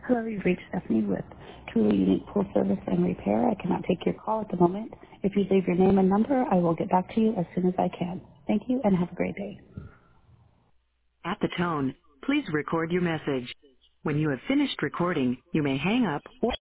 Hello, you've reached Stephanie with Truly Unique Pool Service and Repair. I cannot take your call at the moment. If you leave your name and number, I will get back to you as soon as I can. Thank you and have a great day. At the tone, please record your message. When you have finished recording, you may hang up or